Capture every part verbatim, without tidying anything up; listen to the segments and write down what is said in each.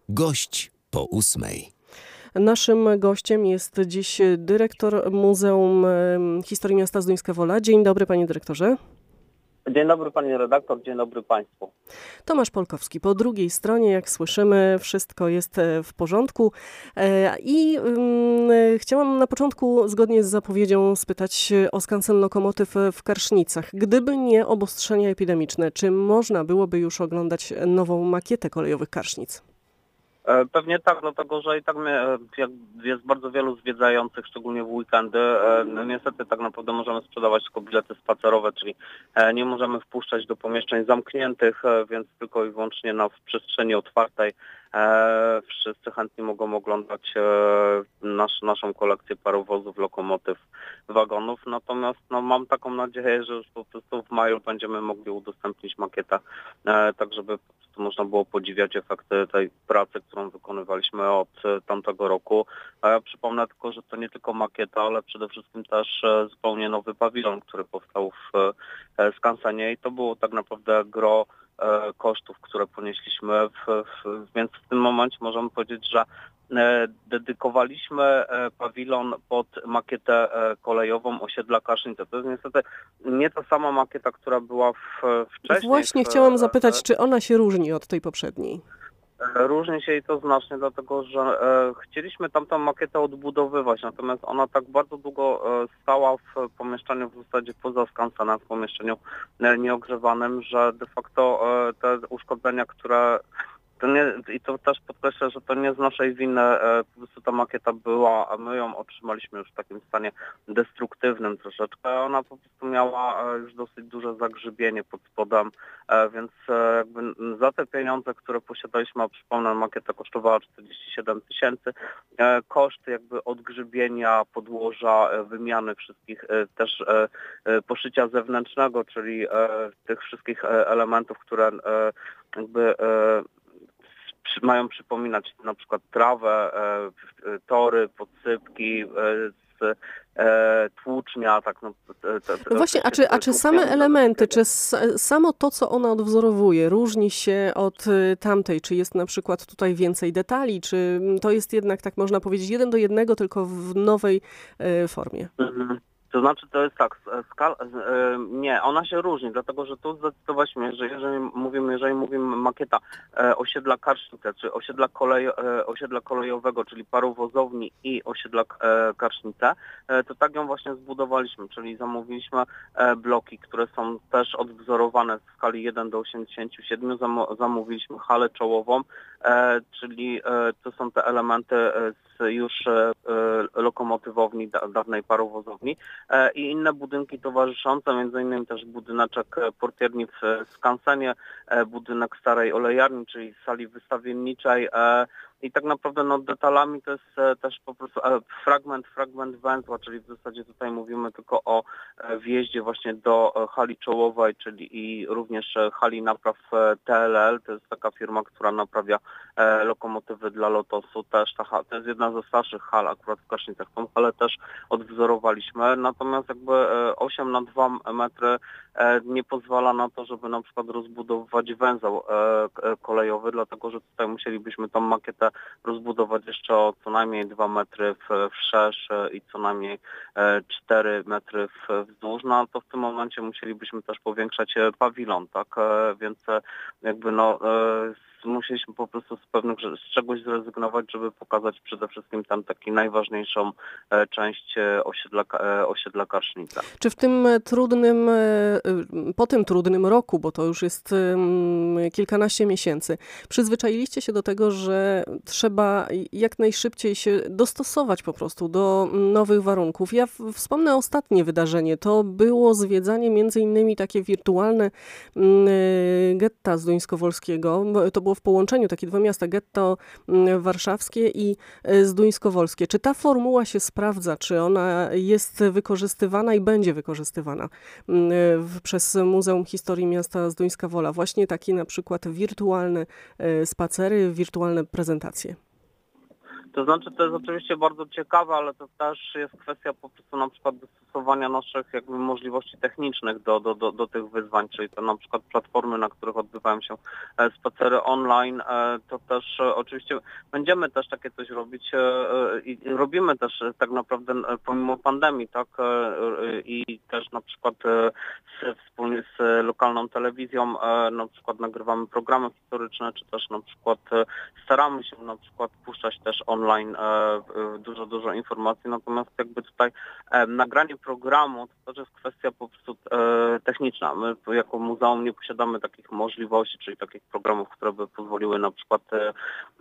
Gość po ósmej. Naszym gościem jest dziś dyrektor Muzeum Historii Miasta Zduńska Wola. Dzień dobry, panie dyrektorze. Dzień dobry pani redaktor, dzień dobry państwu. Tomasz Polkowski. Po drugiej stronie, jak słyszymy, wszystko jest w porządku. I um, chciałam na początku, zgodnie z zapowiedzią, spytać o skansen Lokomotyw w Karsznicach. Gdyby nie obostrzenia epidemiczne, czy można byłoby już oglądać nową makietę kolejowych Karsznic? Pewnie tak, dlatego że i tak mnie, jak jest bardzo wielu zwiedzających, szczególnie w weekendy. No niestety tak naprawdę możemy sprzedawać tylko bilety spacerowe, czyli nie możemy wpuszczać do pomieszczeń zamkniętych, więc tylko i wyłącznie na w przestrzeni otwartej e, wszyscy chętni mogą oglądać e, nasz, naszą kolekcję parowozów, lokomotyw, wagonów. Natomiast no, mam taką nadzieję, że już po prostu w maju będziemy mogli udostępnić makietę, e, tak żeby po prostu można było podziwiać efekty tej pracy, którą wykonywaliśmy od tamtego roku. A ja przypomnę tylko, że to nie tylko makieta, ale przede wszystkim też zupełnie nowy pawilon, który powstał w skansenie i to było tak naprawdę gro kosztów, które ponieśliśmy, w, w, więc w tym momencie możemy powiedzieć, że dedykowaliśmy pawilon pod makietę kolejową osiedla Karsznice. To jest niestety nie ta sama makieta, która była w, wcześniej. Właśnie w, chciałam zapytać, czy ona się różni od tej poprzedniej? Różni się i to znacznie, dlatego że e, chcieliśmy tamtą makietę odbudowywać, natomiast ona tak bardzo długo e, stała w pomieszczeniu w zasadzie poza skansenem, w pomieszczeniu e, nieogrzewanym, że de facto e, te uszkodzenia, które to nie, i to też podkreślę, że to nie z naszej winy, e, po prostu ta makieta była, a my ją otrzymaliśmy już w takim stanie destruktywnym troszeczkę. Ona po prostu miała e, już dosyć duże zagrzybienie pod spodem, e, więc e, jakby za te pieniądze, które posiadaliśmy, a przypomnę, makieta kosztowała czterdzieści siedem tysięcy, e, koszt jakby odgrzybienia podłoża, e, wymiany wszystkich, e, też e, e, poszycia zewnętrznego, czyli e, tych wszystkich e, elementów, które e, jakby e, mają przypominać na przykład trawę, e, tory, podsypki, e, z, e, tłucznia. Tak, no, te, te, no właśnie, a czy, a czy same elementy, czy s, samo to, co ona odwzorowuje, różni się od tamtej? Czy jest na przykład tutaj więcej detali? Czy to jest jednak, tak można powiedzieć, jeden do jednego, tylko w nowej e, formie? Mhm. To znaczy, to jest tak, skal, nie, ona się różni, dlatego że tu zdecydowaliśmy, że jeżeli mówimy, jeżeli mówimy makieta osiedla Karsznice, czy osiedla, kolej, osiedla kolejowego, czyli parowozowni i osiedla Karsznice, to tak ją właśnie zbudowaliśmy, czyli zamówiliśmy bloki, które są też odwzorowane w skali jeden do osiemdziesięciu siedmiu, zamówiliśmy halę czołową, czyli to są te elementy z już lokomotywowni, dawnej parowozowni, i inne budynki towarzyszące, między innymi też budyneczek portierni w skansenie, budynek starej olejarni, czyli sali wystawienniczej. I tak naprawdę no, detalami to jest też po prostu fragment, fragment węzła, czyli w zasadzie tutaj mówimy tylko o wjeździe właśnie do hali czołowej, czyli i również hali napraw T L L. To jest taka firma, która naprawia lokomotywy dla Lotosu. Też ta, to jest jedna ze starszych hal akurat w Karsznicach. Tą halę też odwzorowaliśmy. Natomiast jakby osiem na dwa metry nie pozwala na to, żeby na przykład rozbudowywać węzeł kolejowy, dlatego że tutaj musielibyśmy tą makietę rozbudować jeszcze o co najmniej dwa metry w, wszerz i co najmniej cztery metry wzdłuż. No to w tym momencie musielibyśmy też powiększać pawilon, tak? Więc jakby no musieliśmy po prostu z pewnych z czegoś zrezygnować, żeby pokazać przede wszystkim tam taką najważniejszą część osiedla, osiedla Karsznica. Czy w tym trudnym, po tym trudnym roku, bo to już jest kilkanaście miesięcy, przyzwyczailiście się do tego, że trzeba jak najszybciej się dostosować po prostu do nowych warunków? Ja wspomnę ostatnie wydarzenie. To było zwiedzanie między innymi takie wirtualne getta zduńskowolskiego. To było w połączeniu takie dwa miasta, getto warszawskie i zduńskowolskie. Czy ta formuła się sprawdza? Czy ona jest wykorzystywana i będzie wykorzystywana w, przez Muzeum Historii Miasta Zduńska Wola? Właśnie takie na przykład wirtualne spacery, wirtualne prezentacje. To znaczy, to jest oczywiście bardzo ciekawe, ale to też jest kwestia po prostu na przykład dostosowania naszych jakby możliwości technicznych do, do, do, do tych wyzwań, czyli to na przykład platformy, na których odbywają się e, spacery online, e, to też e, oczywiście będziemy też takie coś robić e, i robimy też e, tak naprawdę e, pomimo pandemii, tak, e, e, i też na przykład e, z, wspólnie z lokalną telewizją e, na przykład nagrywamy programy historyczne, czy też na przykład e, staramy się na przykład puszczać też online e, dużo, dużo informacji, natomiast jakby tutaj e, nagranie programu to też jest kwestia po prostu e, techniczna. My jako muzeum nie posiadamy takich możliwości, czyli takich programów, które by pozwoliły na przykład e,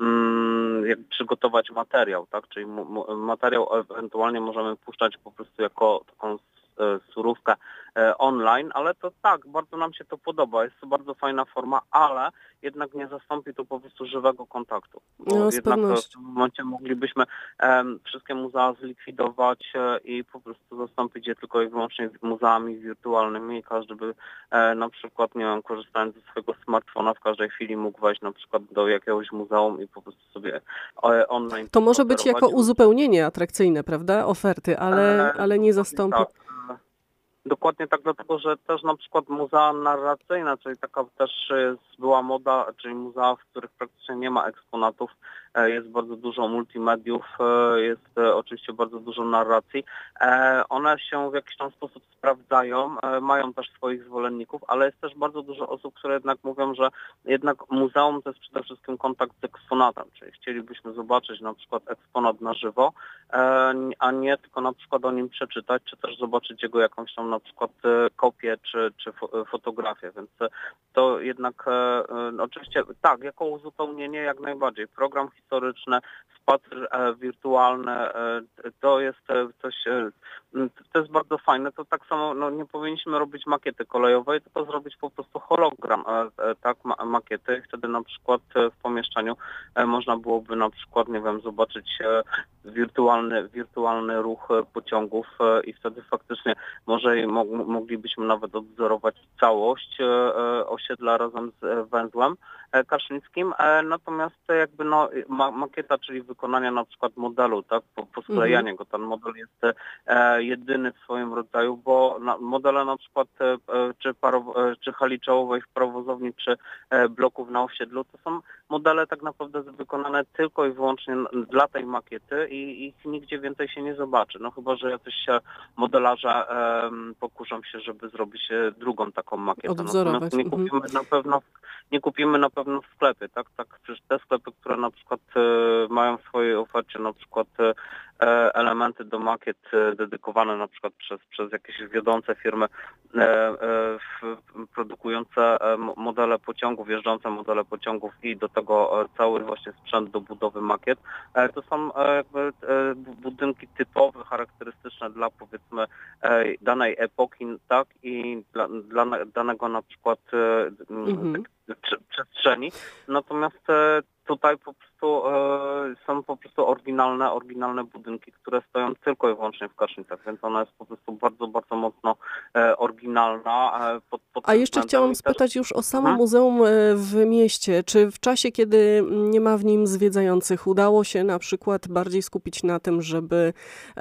mm, jak przygotować materiał, tak, czyli mu, materiał ewentualnie możemy puszczać po prostu jako taką surówkę online, ale to tak, bardzo nam się to podoba, jest to bardzo fajna forma, ale jednak nie zastąpi to po prostu żywego kontaktu. Bo No, z jednak pewnością. w tym momencie moglibyśmy um, wszystkie muzea zlikwidować e, i po prostu zastąpić je tylko i wyłącznie muzeami wirtualnymi i każdy by e, na przykład, nie wiem, korzystając ze swojego smartfona w każdej chwili mógł wejść na przykład do jakiegoś muzeum i po prostu sobie e, online To może być jako spacerować. uzupełnienie atrakcyjne, prawda, oferty, ale, E, ale nie dokładnie zastąpi. tak. Dokładnie tak, dlatego że też na przykład muzea narracyjne, czyli taka też jest, była moda, czyli muzea, w których praktycznie nie ma eksponatów, e, jest bardzo dużo multimediów, e, jest e, oczywiście bardzo dużo narracji. E, one się w jakiś tam sposób sprawdzają, e, mają też swoich zwolenników, ale jest też bardzo dużo osób, które jednak mówią, że jednak muzeum to jest przede wszystkim kontakt z eksponatem, czyli chcielibyśmy zobaczyć na przykład eksponat na żywo, e, a nie tylko na przykład o nim przeczytać, czy też zobaczyć jego jakąś tam na przykład kopię czy, czy fotografię, więc to jednak e, oczywiście tak, jako uzupełnienie jak najbardziej. Program historyczny, spacer e, wirtualny, e, to jest coś, e, to jest bardzo fajne. To tak samo no, nie powinniśmy robić makiety kolejowej, tylko zrobić po prostu hologram, e, e, tak, ma, makiety. Wtedy na przykład w pomieszczeniu e, można byłoby na przykład, nie wiem, zobaczyć e, wirtualny, wirtualny ruch pociągów e, i wtedy faktycznie może moglibyśmy nawet odwzorować całość osiedla razem z węzłem Kaszlińskim, natomiast jakby no, makieta, czyli wykonania na przykład modelu, tak, posklejanie go, ten model jest jedyny w swoim rodzaju, bo modele na przykład czy, parow- czy hali czołowej w parowozowni, czy bloków na osiedlu, to są modele tak naprawdę wykonane tylko i wyłącznie dla tej makiety i ich nigdzie więcej się nie zobaczy, no chyba, że jacyś modelarze um, pokuszą się, żeby zrobić drugą taką makietę. Odwzorować. Natomiast nie Mhm. kupimy na pewno nie kupimy na pewno w sklepie, tak? Tak, przecież te sklepy, które na przykład e, mają w swojej ofercie na przykład e, elementy do makiet e, dedykowane na przykład przez, przez jakieś wiodące firmy e, e, w, produkujące e, modele pociągów, jeżdżące modele pociągów i do tego e, cały właśnie sprzęt do budowy makiet. E, to są e, jakby e, budynki typowe, charakterystyczne dla powiedzmy e, danej epoki, tak? I dla, dla danego na przykład e, Mhm. przestrzeni. Natomiast e, tutaj po prostu e, są po prostu oryginalne, oryginalne budynki, które stoją tylko i wyłącznie w Kasznicach, więc ona jest po prostu bardzo, bardzo mocno e, oryginalna. E, pod, pod A jeszcze względem chciałam i też- spytać już o samo Mhm. muzeum e, w mieście. Czy w czasie, kiedy nie ma w nim zwiedzających, udało się na przykład bardziej skupić na tym, żeby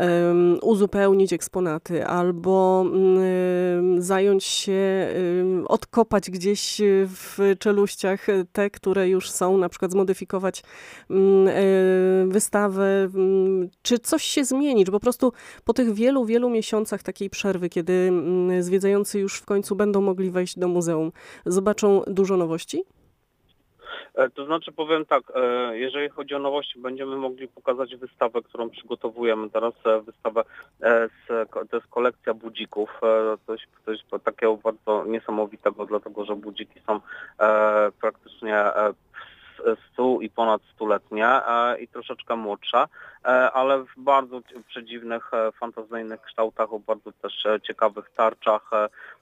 um, uzupełnić eksponaty albo um, zająć się, um, odkopać gdzieś w czeluściach te, które już są, na przykład zmodyfikować um, e, wystawę? Um, czy coś się zmieni? Czy po prostu po tych wielu, wielu miesiącach takiej przerwy, kiedy um, zwiedzający już w końcu będą mogli wejść do muzeum, zobaczą dużo nowości? E, To znaczy powiem tak, e, jeżeli chodzi o nowości, będziemy mogli pokazać wystawę, którą przygotowujemy teraz, e, wystawę, e, z, ko- to jest kolekcja budzików, e, coś, coś takiego bardzo niesamowitego, dlatego że budziki są e, praktycznie e, stu i ponad stuletnie e, i troszeczkę młodsze, e, ale w bardzo c- przedziwnych, e, fantazyjnych kształtach, o bardzo też e, ciekawych tarczach, e,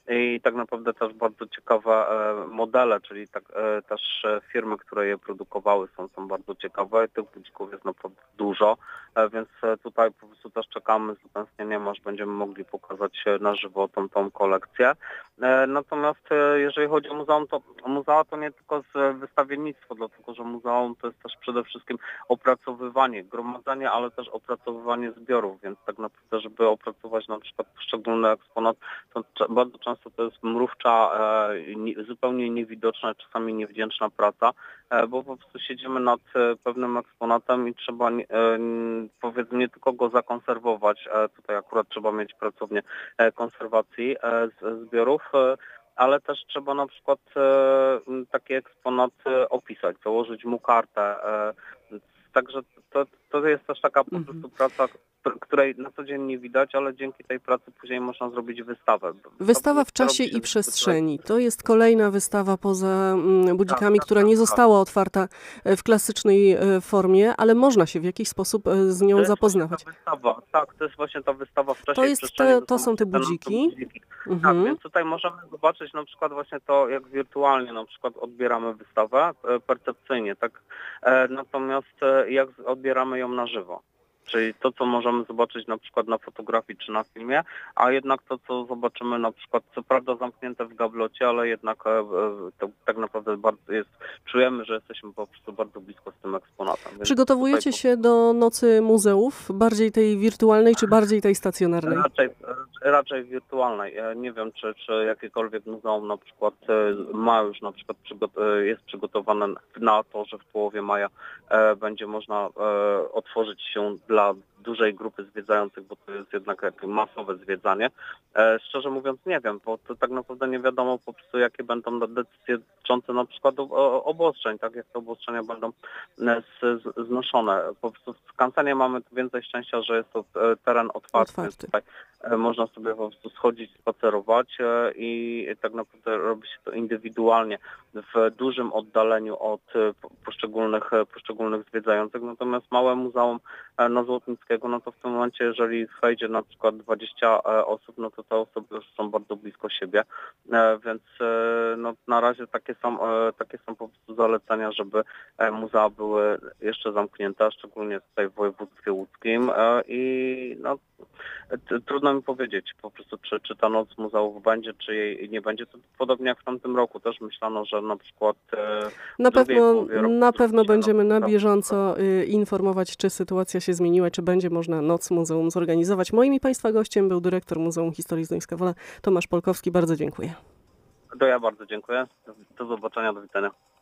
i tak naprawdę też bardzo ciekawe e, modele, czyli tak, e, też e, firmy, które je produkowały są, są bardzo ciekawe. Tych budzików jest naprawdę dużo, e, więc e, tutaj po prostu też czekamy z utęsknieniem, aż będziemy mogli pokazać e, na żywo tą, tą kolekcję. E, natomiast e, jeżeli chodzi o muzeum, to muzea to nie tylko z wystawiennictwo, dlatego że muzeum to jest też przede wszystkim opracowywanie, gromadzenie, ale też opracowywanie zbiorów, więc tak naprawdę, żeby opracować na przykład poszczególny eksponat, to cze- bardzo często to jest mrówcza, e, nie, zupełnie niewidoczna, czasami niewdzięczna praca, e, bo po prostu siedzimy nad e, pewnym eksponatem i trzeba nie- e, n- powiedzmy nie tylko go zakonserwować, e, tutaj akurat trzeba mieć pracownię e, konserwacji e, z, zbiorów, e, ale też trzeba na przykład e, m, taki eksponat e, opisać, założyć mu kartę. E, także to, to jest też taka po Mhm. prostu praca, k- której na co dzień nie widać, ale dzięki tej pracy później można zrobić wystawę. Wystawa w Wystawa czasie robi się i przestrzeni. zwyczaj- To jest kolejna wystawa poza mm, budzikami, tak, która tak, nie tak. została otwarta e, w klasycznej e, formie, ale można się w jakiś sposób e, z To nią jest zapoznawać. właśnie ta wystawa, tak, to jest właśnie ta wystawa w czasie To i jest przestrzeni. te- to są te właśnie budziki. budziki. Tak, Mhm. więc tutaj możemy zobaczyć na przykład właśnie to, jak wirtualnie na przykład odbieramy wystawę e, percepcyjnie, tak, e, natomiast e, jak z- odbieramy ją na żywo. Czyli to, co możemy zobaczyć na przykład na fotografii czy na filmie, a jednak to, co zobaczymy na przykład, co prawda zamknięte w gablocie, ale jednak e, e, to tak naprawdę bardzo jest, czujemy, że jesteśmy po prostu bardzo blisko z tym eksponatem. Więc Przygotowujecie tutaj się do Nocy Muzeów, bardziej tej wirtualnej czy bardziej tej stacjonarnej? Raczej, raczej wirtualnej. Ja nie wiem, czy, czy jakiekolwiek muzeum na przykład e, ma już na przykład przygot- e, jest przygotowane na to, że w połowie maja e, będzie można e, otworzyć się dla dużej grupy zwiedzających, bo to jest jednak jakieś masowe zwiedzanie. E, szczerze mówiąc nie wiem, bo to tak naprawdę nie wiadomo po prostu, jakie będą decyzje dotyczące na przykład o- o- obostrzeń, tak jak te obostrzenia będą e, z, z, znoszone. Po prostu w Skansenie mamy tu więcej szczęścia, że jest to e, teren otwarty, Otwarty. więc tutaj e, można sobie po prostu schodzić, spacerować e, i tak naprawdę robi się to indywidualnie w dużym oddaleniu od e, po- poszczególnych, e, poszczególnych zwiedzających. Natomiast małe muzeum e, na Złotnickiego, no to w tym momencie, jeżeli wejdzie na przykład dwadzieścia e, osób, no to te osoby już są bardzo blisko siebie, e, więc e, no, na razie takie są, e, takie są po prostu zalecenia, żeby e, muzea były jeszcze zamknięte, szczególnie tutaj w województwie łódzkim e, i no, t- trudno mi powiedzieć po prostu, czy, czy ta noc muzeów będzie, czy jej nie będzie. To podobnie jak w tamtym roku też myślano, że na przykład e, Na w drugiej pewno, połowie roku na zrobi pewno się będziemy noc na muzeów. bieżąco y, informować, czy sytuacja się zmieniła, czy będzie można Noc Muzeum zorganizować. Moim i Państwa gościem był dyrektor Muzeum Historii Zduńska Wola, Tomasz Polkowski. Bardzo dziękuję. To ja bardzo dziękuję. Do, do zobaczenia, do widzenia.